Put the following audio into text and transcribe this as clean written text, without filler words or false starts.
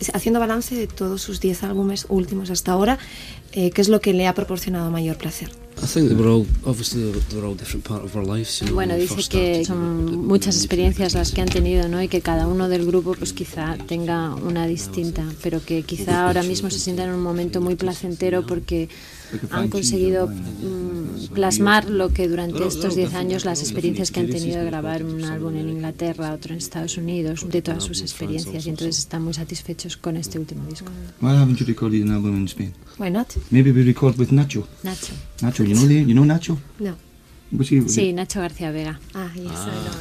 haciendo balance de todos sus 10 álbumes últimos hasta ahora, ¿qué es lo que le ha proporcionado mayor placer? Bueno, dice que son muchas experiencias las que han tenido, ¿no? Y que cada uno del grupo pues quizá tenga una distinta, pero que quizá ahora mismo se sientan en un momento muy placentero porque han conseguido plasmar lo que durante estos 10 años, las experiencias que han tenido de grabar un álbum en Inglaterra, otro en Estados Unidos, de todas sus experiencias, y entonces están muy satisfechos con este último disco. Why haven't you recorded an album in Spain? Why not? Maybe we record with Nacho. Nacho. Nacho, you know Nacho? No. Was he, Sí, Nacho García Vega. Ah, yes, I know.